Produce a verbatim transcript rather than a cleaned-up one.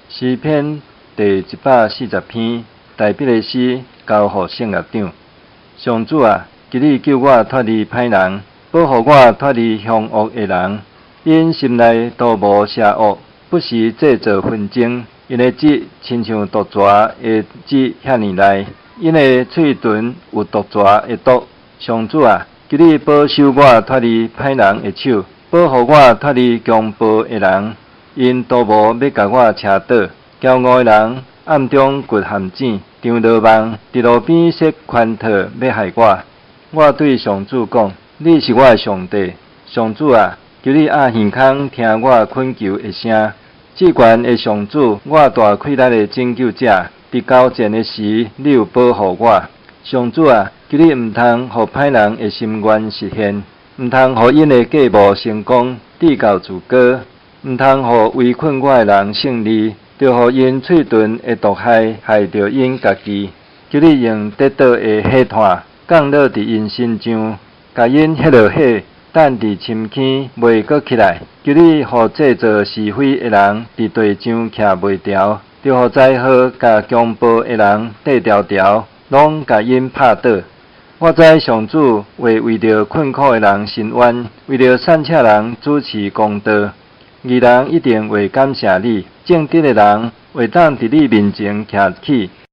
诗篇第一百四十篇，代笔的诗交予圣乐长。上主啊，今日救我脱离歹人，保护我脱离凶恶的人。因心内都无邪恶，不时制造纷争。因的舌亲像毒蛇的舌遐尼利，因的嘴唇有毒蛇的毒。上主啊，今日保守我脱离歹人的手，保护我脱离强暴的人。因都无要甲我车倒，骄傲的人暗中掘陷阱，张罗网，伫路边设圈套要害我。我对上主讲：你是我的上帝，上主啊，求你按耳孔听我恳求的声。至悬的上主，我大气力的拯救者，伫交战的时，你有保护我。上主啊，求你毋通互歹人的心愿实现，毋通互因的计谋成功，至到自高。毋通互围困我的人胜利，着互因喙唇的毒害害着因家己。求你用跌倒的火炭降落伫因身上，甲因迄落火，等伫深坑袂阁起来。求你互制造是非的人伫地上徛袂牢，着互灾祸甲强暴的人缀条条，拢甲因拍倒。我知上主会为着困苦的人伸冤，为着善车人主持公道。义人一定会感谢你，正直的人会当伫你面前徛起。